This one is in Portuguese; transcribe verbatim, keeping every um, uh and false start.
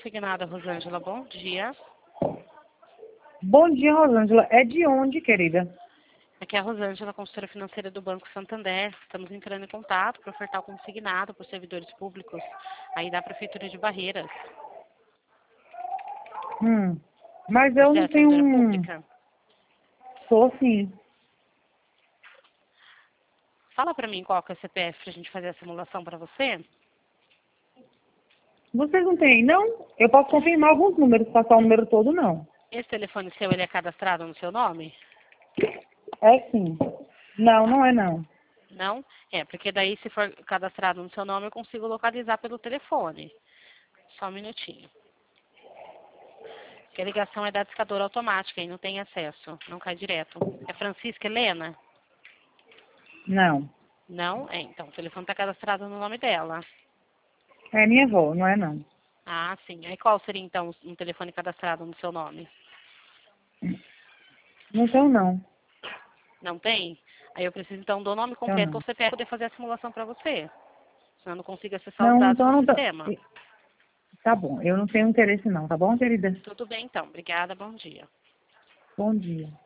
consignada, Rosângela. Bom dia. Bom dia, Rosângela. É de onde, querida? Aqui é a Rosângela, consultora financeira do Banco Santander. Estamos entrando em contato para ofertar o consignado por servidores públicos aí da Prefeitura de Barreiras. Hum, mas eu Você não é tenho servidora um... pública? Sou sim. Fala para mim qual que é o C P F para a gente fazer a simulação para você. Vocês não têm, não? Eu posso confirmar alguns números, passar o número todo, não. Esse telefone seu, ele é cadastrado no seu nome? É sim. Não, Tá. não é não. Não? É, porque daí se for cadastrado no seu nome, eu consigo localizar pelo telefone. Só um minutinho. Porque a ligação é da discadora automática e não tem acesso, não cai direto. É Francisca Helena? Não. Não? É, então o telefone está cadastrado no nome dela. É minha avó, não é não. Ah, sim. Aí qual seria então um telefone cadastrado no seu nome? Não tenho não. Não tem? Aí eu preciso então do nome Tenho completo não. do C P F para poder fazer a simulação para você. Senão eu não consigo acessar os Não, dados então do eu não sistema. tô... Tá bom, eu não tenho interesse não, tá bom, querida? Tudo bem então. Obrigada, bom dia. Bom dia.